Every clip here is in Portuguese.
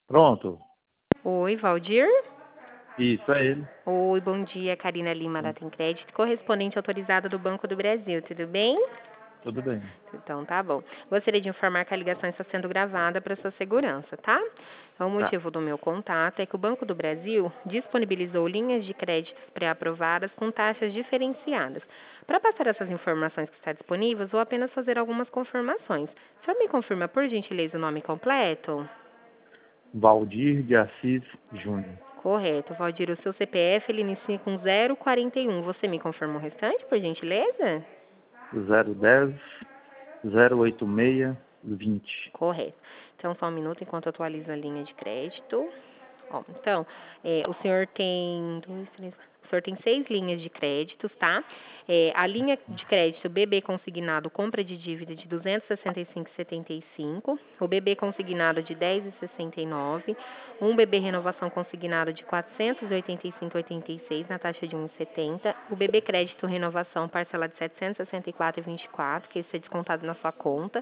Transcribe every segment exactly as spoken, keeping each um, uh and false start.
Pronto. Oi, Valdir? Isso, é ele. Oi, bom dia, Karina Lima da Tem Crédito, correspondente autorizada do Banco do Brasil, tudo bem? Tudo bem. Então tá bom. Gostaria de informar que a ligação está sendo gravada para sua segurança, tá? Então, o Tá. motivo do meu contato é que o Banco do Brasil disponibilizou linhas de créditos pré-aprovadas com taxas diferenciadas. Para passar essas informações que está disponíveis, vou apenas fazer algumas confirmações. O senhor me confirma, por gentileza, o nome completo? Valdir de Assis Júnior. Correto, Valdir, o seu C P F ele inicia com zero quarenta e um. Você me confirma o restante, por gentileza? zero dez, zero oitenta e seis, vinte. Correto. Então, só um minuto enquanto eu atualizo a linha de crédito. Ó, então, é, o senhor tem dois, três, o senhor tem seis linhas de créditos, tá? É, a linha de crédito B B consignado compra de dívida de duzentos e sessenta e cinco vírgula setenta e cinco, o B B consignado de dez vírgula sessenta e nove, um B B renovação consignado de quatrocentos e oitenta e cinco vírgula oitenta e seis na taxa de um vírgula setenta, o B B crédito renovação parcela de setecentos e sessenta e quatro vírgula vinte e quatro, que isso é descontado na sua conta,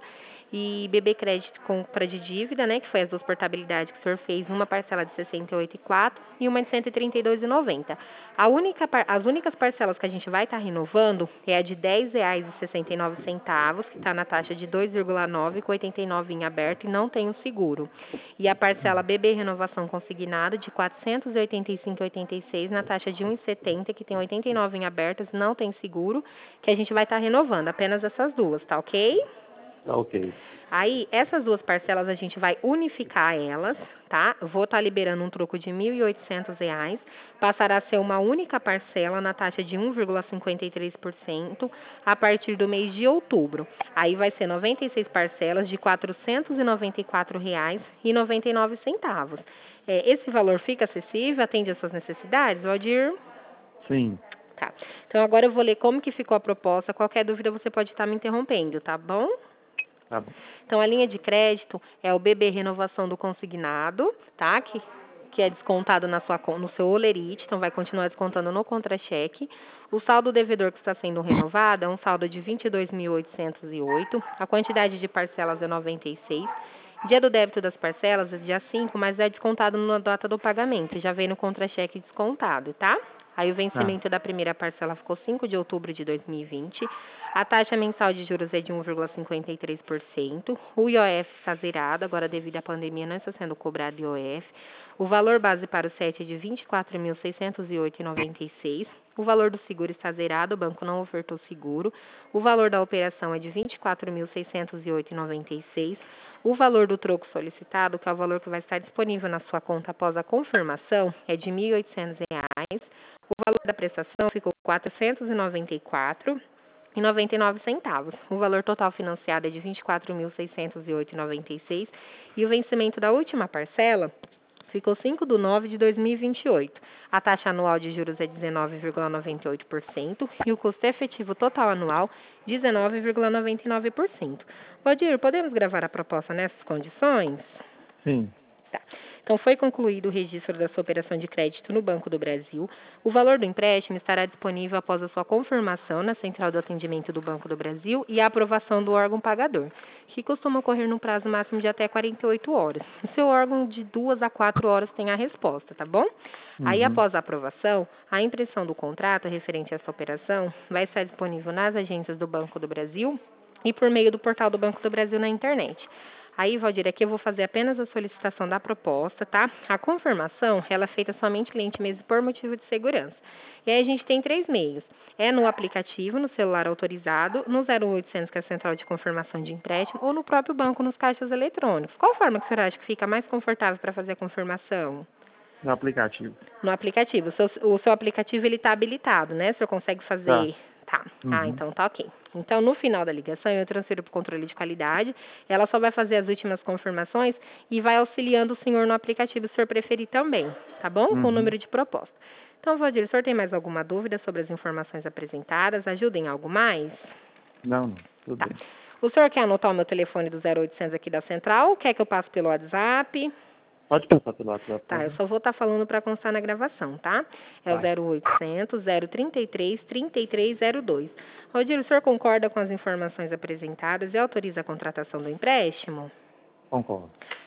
e B B crédito compra de dívida, né, que foi as duas portabilidades que o senhor fez, uma parcela de sessenta e oito vírgula quatro e uma de cento e trinta e dois vírgula noventa. A única, as únicas parcelas que a gente vai estar renovando é a de dez reais e sessenta e nove centavos, que está na taxa de dois vírgula nove, com oitenta e nove em aberto e não tem o seguro. E a parcela B B renovação consignada de quatrocentos e oitenta e cinco vírgula oitenta e seis na taxa de um vírgula setenta, que tem oitenta e nove em aberto e não tem seguro, que a gente vai estar renovando, apenas essas duas, tá ok? Tá ok. Aí, essas duas parcelas a gente vai unificar elas, tá? Eu vou estar liberando um troco de mil e oitocentos reais, passará a ser uma única parcela na taxa de um vírgula cinquenta e três por cento a partir do mês de outubro. Aí vai ser noventa e seis parcelas de quatrocentos e noventa e quatro reais e noventa e nove centavos. É, esse valor fica acessível, atende às suas necessidades, Valdir? Sim. Tá. Então agora eu vou ler como que ficou a proposta. Qualquer dúvida você pode estar me interrompendo, tá bom? Tá bom. Então, a linha de crédito é o B B renovação do consignado, tá? Que, que é descontado na sua, no seu olerite, então vai continuar descontando no contra-cheque. O saldo devedor que está sendo renovado é um saldo de vinte e dois mil oitocentos e oito. A quantidade de parcelas é noventa e seis. Dia do débito das parcelas é dia cinco, mas é descontado na data do pagamento. Já vem no contra-cheque descontado, tá? Aí o Tá. vencimento da primeira parcela ficou cinco de outubro de dois mil e vinte. A taxa mensal de juros é de um vírgula cinquenta e três por cento. O I O F está zerado, agora devido à pandemia não está sendo cobrado I O F. O valor base para o S E T é de vinte e quatro mil seiscentos e oito reais e noventa e seis centavos. O valor do seguro está zerado, o banco não ofertou seguro. O valor da operação é de vinte e quatro mil seiscentos e oito reais e noventa e seis centavos. O valor do troco solicitado, que é o valor que vai estar disponível na sua conta após a confirmação, é de mil e oitocentos reais. O valor da prestação ficou quatrocentos e noventa e quatro reais e noventa e nove centavos. O valor total financiado é de vinte e quatro mil seiscentos e oito reais e noventa e seis centavos e o vencimento da última parcela ficou cinco de nove de dois mil e vinte e oito. A taxa anual de juros é dezenove vírgula noventa e oito por cento e o custo efetivo total anual dezenove vírgula noventa e nove por cento. Valdir, podemos gravar a proposta nessas condições? Sim. Tá. Então, foi concluído o registro da sua operação de crédito no Banco do Brasil. O valor do empréstimo estará disponível após a sua confirmação na Central do Atendimento do Banco do Brasil e a aprovação do órgão pagador, que costuma ocorrer no prazo máximo de até quarenta e oito horas. O seu órgão, de duas a quatro horas, tem a resposta, tá bom? Aí, Uhum. após a aprovação, a impressão do contrato referente a essa operação vai estar disponível nas agências do Banco do Brasil e por meio do portal do Banco do Brasil na internet. Aí, Valdir, aqui eu vou fazer apenas a solicitação da proposta, tá? A confirmação, ela é feita somente cliente mesmo por motivo de segurança. E aí a gente tem três meios. É no aplicativo, no celular autorizado, no zero oitocentos, que é a central de confirmação de empréstimo, ou no próprio banco, nos caixas eletrônicos. Qual forma que o senhor acha que fica mais confortável para fazer a confirmação? No aplicativo. No aplicativo. O seu, o seu aplicativo, ele está habilitado, né? O senhor consegue Tá. fazer... Tá. Ah, Uhum. então tá ok. Então, no final da ligação, eu transfiro para o controle de qualidade. Ela só vai fazer as últimas confirmações e vai auxiliando o senhor no aplicativo, se o senhor preferir também, tá bom? Com o Uhum. número de proposta. Então, Valdir, o senhor tem mais alguma dúvida sobre as informações apresentadas? Ajuda em algo mais? Não, não. Tudo Tá. bem. O senhor quer anotar o meu telefone do zero oitocentos aqui da central ou quer que eu passe pelo WhatsApp? Pode passar pelo WhatsApp Tá, eu também. só vou estar falando para constar na gravação, tá? É o Tá. zero oitocentos, zero trinta e três, trinta e três zero dois. Valdir, o senhor concorda com as informações apresentadas e autoriza a contratação do empréstimo? Concordo.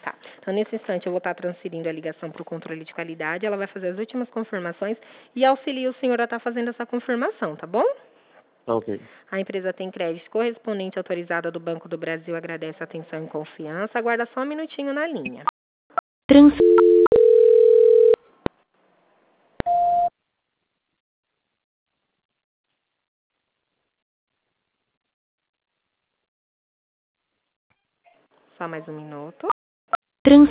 Tá. Então, nesse instante, eu vou estar transferindo a ligação para o controle de qualidade, ela vai fazer as últimas confirmações e auxilia o senhor a estar fazendo essa confirmação, tá bom? Tá ok. A empresa Tem Crédito correspondente autorizada do Banco do Brasil agradece a atenção e confiança. Aguarda só um minutinho na linha. Trans... Só mais um minuto. Trans...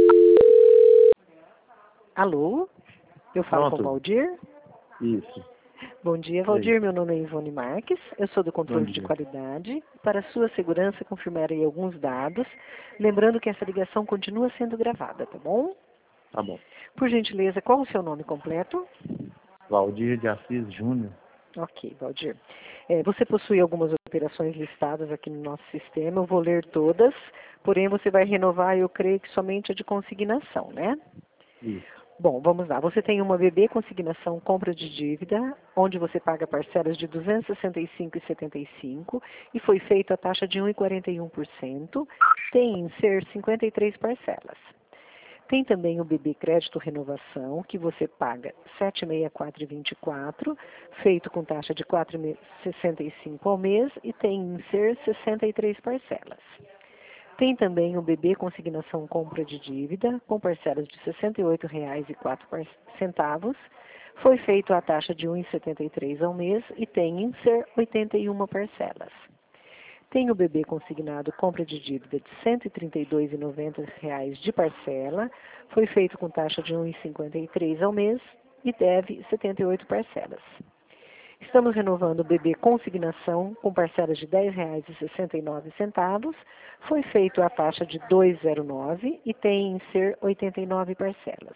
Alô? Eu falo Pronto. com o Valdir? Isso. Bom dia, Valdir. Meu nome é Ivone Marques. Eu sou do controle de qualidade. Para sua segurança, confirmarei alguns dados. Lembrando que essa ligação continua sendo gravada, tá bom? Tá bom. Por gentileza, qual o seu nome completo? Valdir de Assis Júnior. Ok, Valdir. É, você possui algumas operações listadas aqui no nosso sistema. Eu vou ler todas, porém você vai renovar, eu creio que somente a de consignação, né? Isso. Bom, vamos lá. Você tem uma B B consignação compra de dívida, onde você paga parcelas de duzentos e sessenta e cinco reais e setenta e cinco centavos e foi feita a taxa de um vírgula quarenta e um por cento. Tem em ser cinquenta e três parcelas. Tem também o B B Crédito Renovação, que você paga sete reais e sessenta e quatro centavos e vinte e quatro centavos, feito com taxa de quatro reais e sessenta e cinco centavos ao mês e tem em ser sessenta e três parcelas. Tem também o B B Consignação Compra de Dívida, com parcelas de sessenta e oito reais e quatro centavos. Foi feito a taxa de um vírgula setenta e três ao mês e tem em ser oitenta e uma parcelas. Tem o B B Consignado Compra de Dívida de cento e trinta e dois reais e noventa centavos de parcela. Foi feito com taxa de um vírgula cinquenta e três ao mês e deve setenta e oito parcelas. Estamos renovando o B B Consignação com parcelas de dez reais e sessenta e nove centavos. Foi feito a taxa de dois vírgula zero nove e tem em ser oitenta e nove parcelas.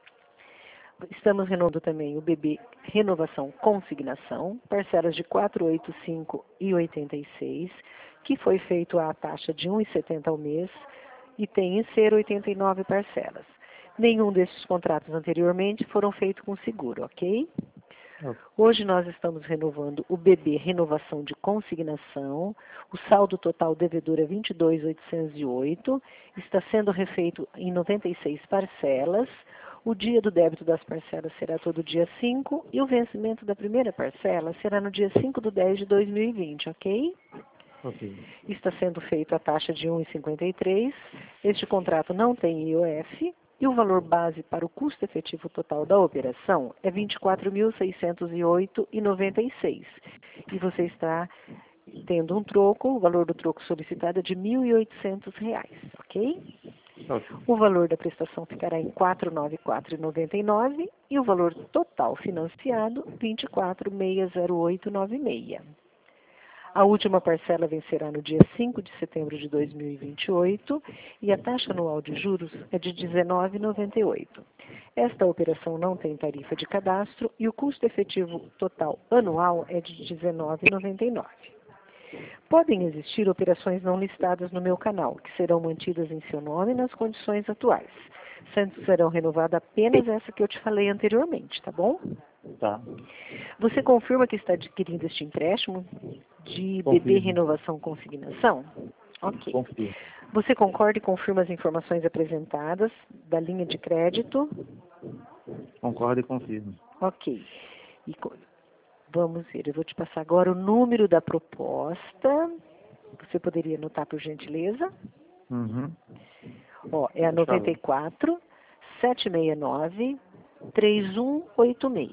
Estamos renovando também o B B Renovação Consignação, parcelas de quatrocentos e oitenta e cinco reais e oitenta e seis centavos, que foi feito a taxa de um vírgula setenta ao mês e tem em ser oitenta e nove parcelas. Nenhum desses contratos anteriormente foram feitos com seguro, ok? Hoje nós estamos renovando o B B Renovação de Consignação, o saldo total devedor é vinte e dois mil oitocentos e oito, está sendo refeito em noventa e seis parcelas, o dia do débito das parcelas será todo dia cinco e o vencimento da primeira parcela será no dia cinco de dez de dois mil e vinte, ok? Ok. Está sendo feito a taxa de um vírgula cinquenta e três, este contrato não tem I O F, e o valor base para o custo efetivo total da operação é vinte e quatro mil seiscentos e oito reais e noventa e seis centavos. E você está tendo um troco, o valor do troco solicitado é de mil e oitocentos reais, ok? Ok. O valor da prestação ficará em quatrocentos e noventa e quatro reais e noventa e nove centavos e o valor total financiado vinte e quatro mil seiscentos e oito reais e noventa e seis centavos. A última parcela vencerá no dia cinco de setembro de dois mil e vinte e oito e a taxa anual de juros é de dezenove vírgula noventa e oito por cento. Esta operação não tem tarifa de cadastro e o custo efetivo total anual é de dezenove vírgula noventa e nove por cento. Podem existir operações não listadas no meu canal, que serão mantidas em seu nome nas condições atuais. Sendo serão renovadas apenas essa que eu te falei anteriormente, tá bom? Tá. Você confirma que está adquirindo este empréstimo de B B Confirmo. Renovação Consignação? Ok. Confio. Você concorda e confirma as informações apresentadas da linha de crédito? Concordo e confirmo. Ok. E co- vamos ver, eu vou te passar agora o número da proposta. Você poderia anotar, por gentileza? Uhum. Ó, é a Por favor. noventa e quatro, setecentos e sessenta e nove, três um oito seis.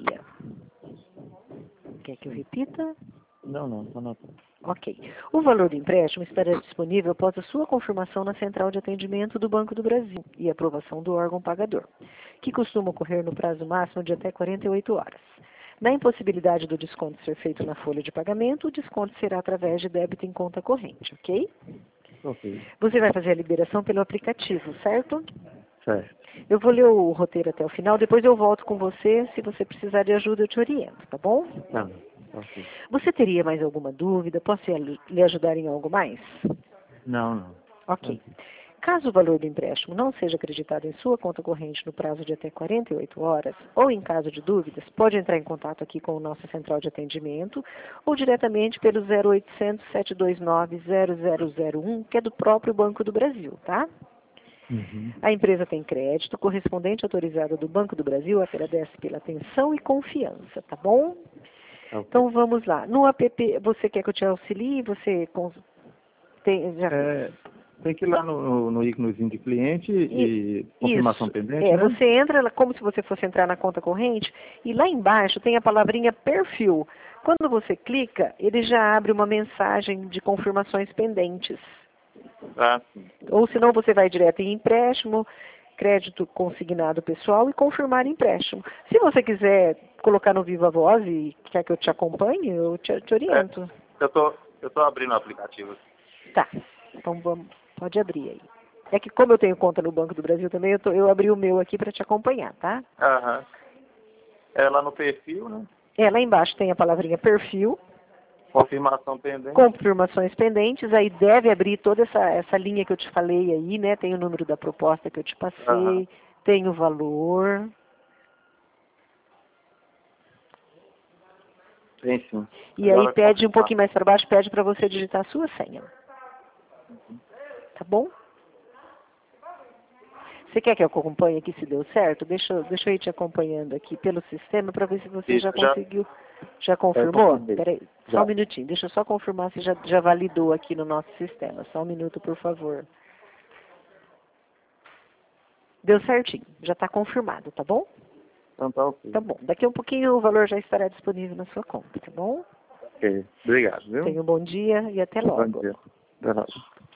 Quer que eu repita? Não, não, tá anotado. Ok. O valor do empréstimo estará disponível após a sua confirmação na Central de Atendimento do Banco do Brasil e aprovação do órgão pagador, que costuma ocorrer no prazo máximo de até quarenta e oito horas. Na impossibilidade do desconto ser feito na folha de pagamento, o desconto será através de débito em conta corrente, ok? Ok. Você vai fazer a liberação pelo aplicativo, certo? Certo. Eu vou ler o roteiro até o final, depois eu volto com você. Se você precisar de ajuda, eu te oriento, tá bom? Tá. Ok. Você teria mais alguma dúvida? Posso lhe ajudar em algo mais? Não, não. Ok. Caso o valor do empréstimo não seja acreditado em sua conta corrente no prazo de até quarenta e oito horas, ou em caso de dúvidas, pode entrar em contato aqui com a nossa central de atendimento ou diretamente pelo zero oitocentos, sete dois nove, zero zero zero um, que é do próprio Banco do Brasil, tá? Uhum. A empresa tem crédito, correspondente autorizado do Banco do Brasil, agradece pela atenção e confiança, tá bom? Ok. Então vamos lá. No app, você quer que eu te auxilie? Você cons- tem, já É, tem que ir lá no, no, no íconezinho de cliente e, E- confirmação Isso. pendente, É, né? você entra lá como se você fosse entrar na conta corrente e lá embaixo tem a palavrinha perfil. Quando você clica, ele já abre uma mensagem de confirmações pendentes. Ah, sim. Ou senão você vai direto em empréstimo, crédito consignado pessoal e confirmar empréstimo. Se você quiser colocar no Viva Voz e quer que eu te acompanhe, eu te, te oriento. Eu tô, eu tô abrindo o aplicativo aqui. Tá, então vamos, pode abrir aí. É que como eu tenho conta no Banco do Brasil também, eu, tô, eu abri o meu aqui para te acompanhar, tá? Aham. É lá no perfil, né? É, lá embaixo tem a palavrinha perfil, Confirmação pendente. confirmações pendentes, aí deve abrir toda essa, essa linha que eu te falei aí, né? Tem o número da proposta que eu te passei, Aham. tem o valor. Tem sim. E Agora aí pede um confirmar. pouquinho mais para baixo, pede para você digitar a sua senha. Tá bom? Você quer que eu acompanhe aqui se deu certo? Deixa, eu- deixa eu ir te acompanhando aqui pelo sistema para ver se você Isso, já já- conseguiu. Já confirmou? confirmei. Peraí, só Já. um minutinho. Deixa eu só confirmar se já, já validou aqui no nosso sistema. Só um minuto, por favor. Deu certinho. Já está confirmado, tá bom? Então tá ok. Tá bom. Daqui a um pouquinho o valor já estará disponível na sua conta, tá bom? Ok. Obrigado, viu? Tenha um bom dia e até Bom logo. dia. Até logo.